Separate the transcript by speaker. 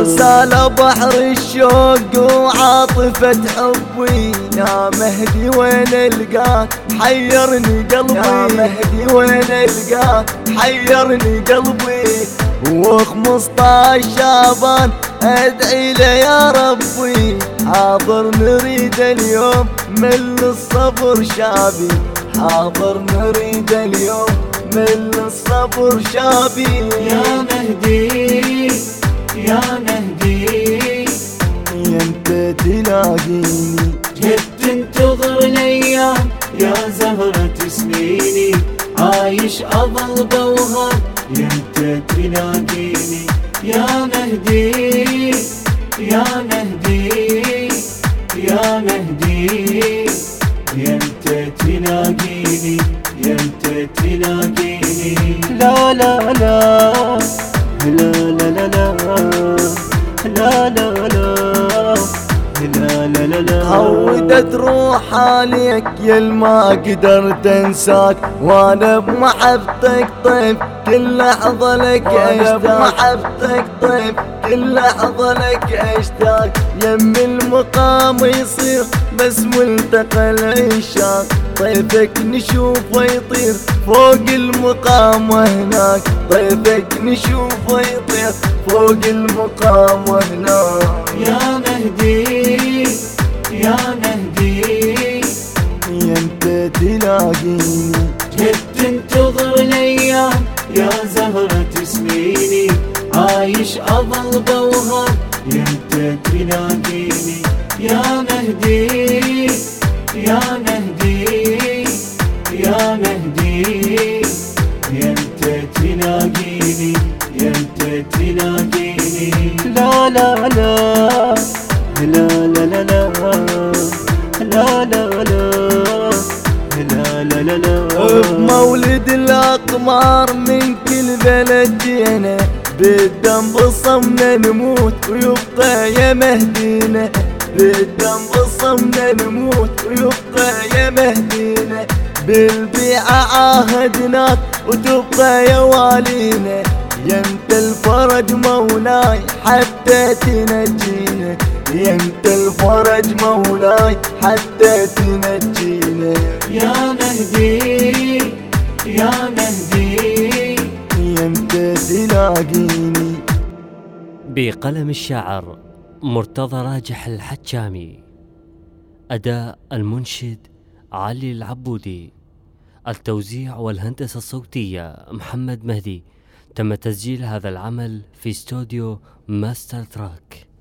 Speaker 1: رسالة بحر الشوق وعاطفة حبي، يا مهدي وين القاك حيرني قلبي، يا مهدي وين القاك حيرني قلبي. و15 شعبان ادعي له يا ربي، حاضر نريد اليوم من الصبر شابي، حاضر نريد اليوم من الصبر شابي.
Speaker 2: يا مهدي يا مهدي
Speaker 1: ينت تلاقيني،
Speaker 2: جيت تنتظر الايام يا زهرة سنيني، عايش اظل بوهام ينت تلاقيني. يا مهدي يا مهدي يا مهدي ينت تلاقيني، ينت تلاقيني. لا لا لا لا لا لا لا لا لا لا لا لا لا.
Speaker 1: عودت روح عليك يا ما قدرت انساك، وانا بمحبتك طيب كل لحظة لك اشتاق، بمحبتك طيب كل لحظة لك اشتاق. يم المقام يصير بس ملتقى العشاق، طيفك نشوفه يطير فوق المقام وهناك، طيفك نشوفه يطير فوق المقام وهناك.
Speaker 2: يا مهدي يا مهدي
Speaker 1: ينت تلاقيني،
Speaker 2: جيت تنتظر الايام يا زهرة سنيني، عايش اظل بوهام ينت تلاقيني. يا مهدي يا مهدي يا مهدي ينت تلاقيني، ينت تلاقيني. لا لا لا لا لا لا لا لا لا لا لا لا لا.
Speaker 1: بمولد الأقمار من كل بلد جينا، بالدم بصمنا نموت ويبقى يا مهدينا، بالدم بصمنا نموت ويبقى يا مهدينا. بالبيعة عاهدناك وتبقى يا والينا، ينت الفرج مولاي حتى تنجينا، ينت الفرج مولاي حتى تنجينا.
Speaker 2: يا مهدي يا مهدي
Speaker 1: ينت تلاقيني.
Speaker 3: بقلم الشاعر مرتضى راجح الحجامي، أداء المنشد علي العبودي، التوزيع والهندسة الصوتية محمد مهدي. تم تسجيل هذا العمل في استوديو ماستر تراك.